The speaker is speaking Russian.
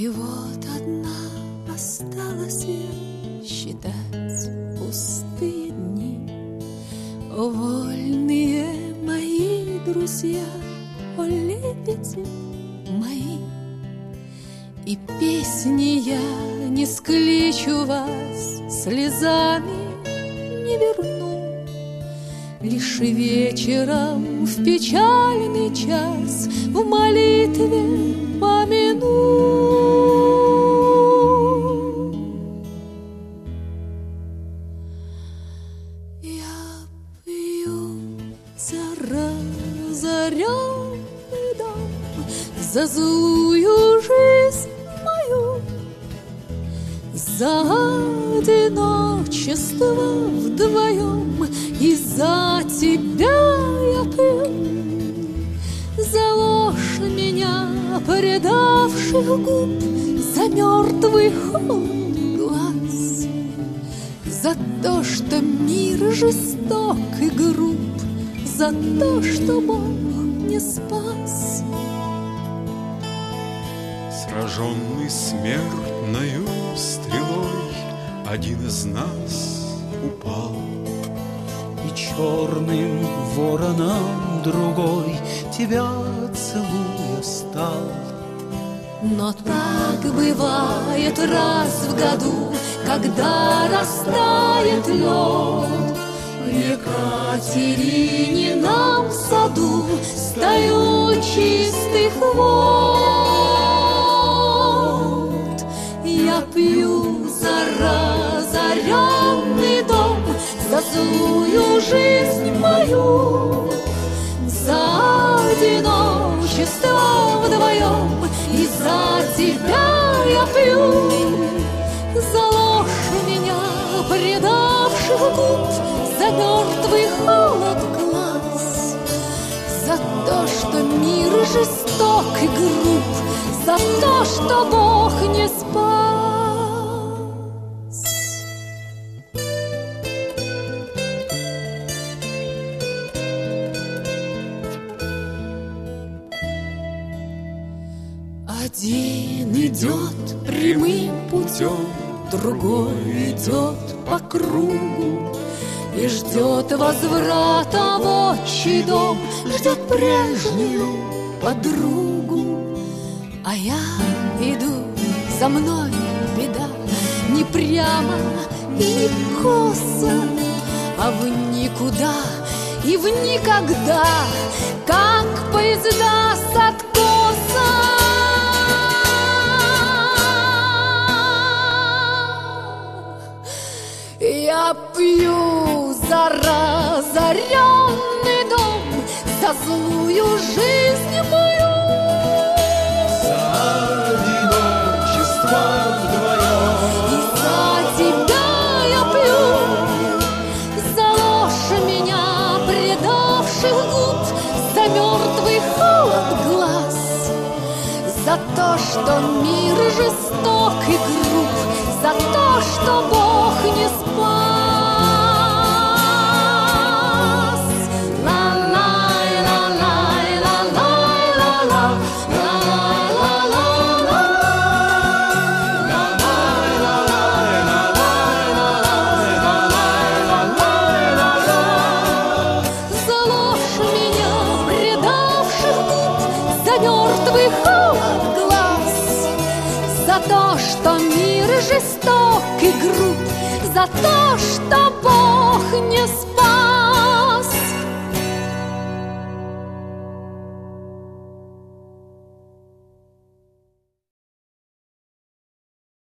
И вот одна осталась я считать пустые дни. О, вольные мои друзья, о, лебеди мои, и песни я не скличу вас, слезами не верну. Лишь вечером в печальный час в молитве помяну. Я пью за разоренный дом, за злую жизнь мою, за одиночество вдвоем, и за тебя я пью, за ложь меня предавших губ, за мертвый холод глаз, за то, что мир жесток и груб, за то, что Бог не спас. Сраженный смертною стрелой, один из нас упал, и черным вороном другой тебя целуя стал. Но так бывает раз в году, когда растает лед. В Екатеринином саду стою чистых вод. Я пью за разоренный дом, за злую жизнь мою, за одиночество вдвоем, и за тебя я пью, за ложь меня предавших губ, за мертвый холод глаз, за то, что мир жесток и груб, за то, что Бог не спас. Один идет прямым путем, другой идет по кругу и ждет возврата в отчий дом, ждет прежнюю подругу. А я иду, за мной беда, не прямо и не косо, а в никуда и в никогда, как поезда с откоса. Я пью за разоренный дом, за злую жизнь мою, За одиночество вдвоем, и за тебя я пью, за ложь меня предавших губ, за мертвый холод глаз, за то, что мир жесток и груб, за то, что Бог не спас. За ложь меня предавших губ, за мертвый холод глаз, за то, что мир жесток и груб, за то, что Бог не спас.